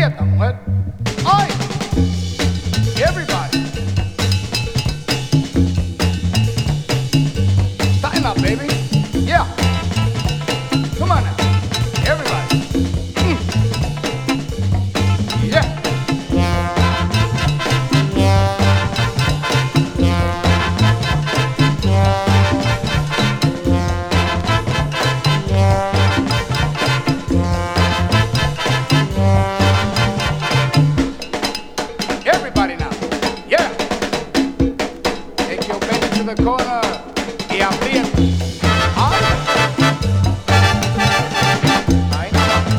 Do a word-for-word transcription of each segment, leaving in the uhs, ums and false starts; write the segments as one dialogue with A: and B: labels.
A: aprieta, mujer. ¡Ay! Everybody. Tighten up, baby. Yeah. Come on now. Everybody. Mm. Yeah. Everybody now. Yeah. Take your baby to the corner y aprieta. Ay. Ahí nada más.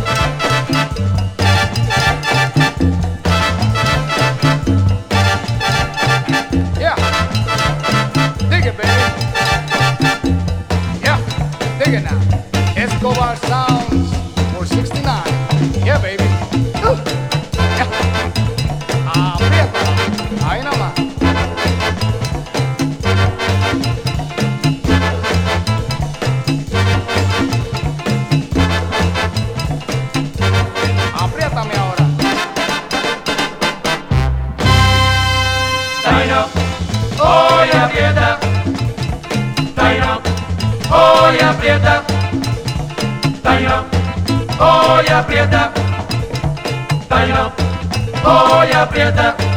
A: Yeah. Dig it, baby. Yeah. Dig it now. Escobar Sounds for sixty-nine. Yeah, baby. Uh. Yeah. Aprieta. Ahí nada más. Apriétame ahora.
B: Taino, hoy aprieta. Taino, hoy aprieta. Taino, hoy aprieta. Taino, hoy aprieta.